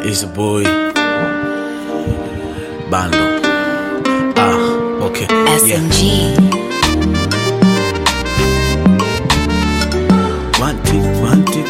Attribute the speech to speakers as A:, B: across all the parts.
A: It's a boy Bando. Okay.
B: SMG.
A: Yeah. One, two.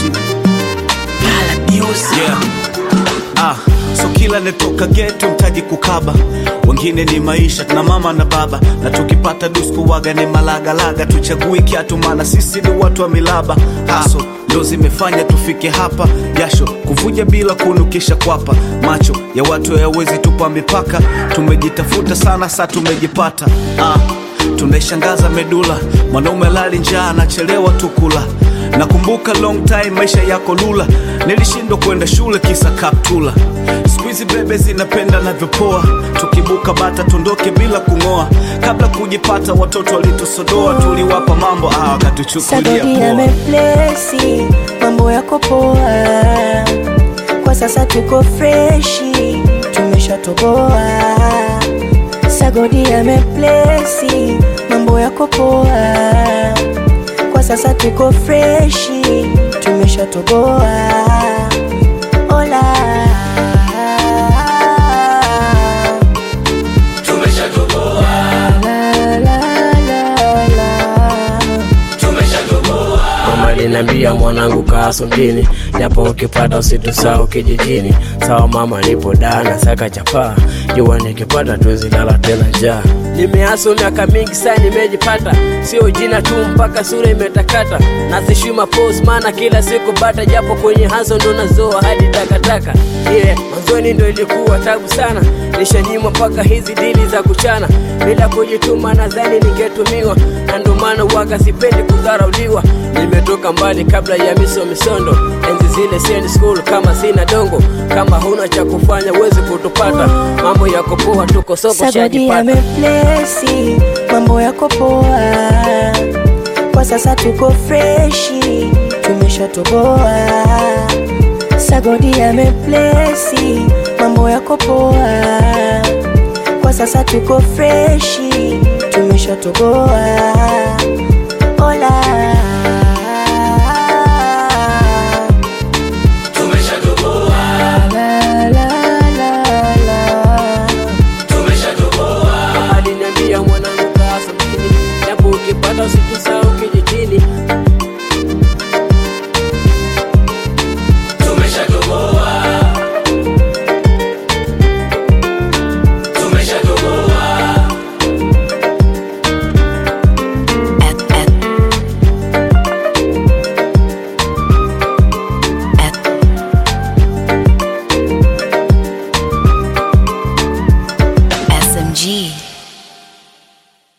A: Yeah. So kila netoka geto mtaji kukaba. Wengine ni maisha, tuna mama na baba. Na tukipata dusku waga ni malaga. Tuchagui kiatu maana sisi ni watu wa milaba. Haso ndo zimefanya tufike hapa. Jasho kuvuja bila kunukisha kwapa. Macho ya watu hayawezi tupa mipaka. Tumejitafuta sana, sasa tumejipata. Tunaishangaza medula. Mwanaume lali njaa anachelewa tukula. Nakumbuka long time maisha yako lula. Nilishindwa kwenda shule kisa kaptula. Squeezy bebe zinapenda na vipoa. Tukibuka bata tundoke bila kungoa. Kabla kujipata watoto walitusodoa. Tuliwapa mambo wakatuchukulia poa.
B: Sagodi ameplesi, mambo yako poa. Kwa sasa tuko freshi, tumeshatoboa. Sagodi ameplesi, mambo yako poa. Kwa sasa tuko freshi, tumeshatoboa. Hola,
C: tumeshatoboa. Tumeshatoboa.
D: Mama aliniambia mwanangu kaa mjini, japo ukipata usitusahau kijijini. Sawa mama, nipo dana saka chapa, jua nikipata tuwezi lala tena njaa. Nimeaso miaka mingi sana nimejipata, sio jina tu mpaka sura imetakata. Nasishima pose maana kila siku bata, japo kwenye haso ndo nazoa hadi takataka. Mwanzoni ndo ilikuwa tabu sana, nishanyimwa mpaka hizi dili za kuchana. Bila kujituma nadhani ningetumiwa, na ndo maana waga sipendi kudharauliwa. Nimetoka mbali kabla ya misondo, enzi zile siendi school kama sina dongo. Kama huna cha kufanya uwezi kutupata, mambo yako poa tuko soko shajipata.
B: Sagodi ameplesi, mambo yako poa. Kwa sasa tuko freshi, tumeshatoboa. Sagodi ameplesi, mambo yako poa. Kwa sasa tuko freshi, tumeshatoboa.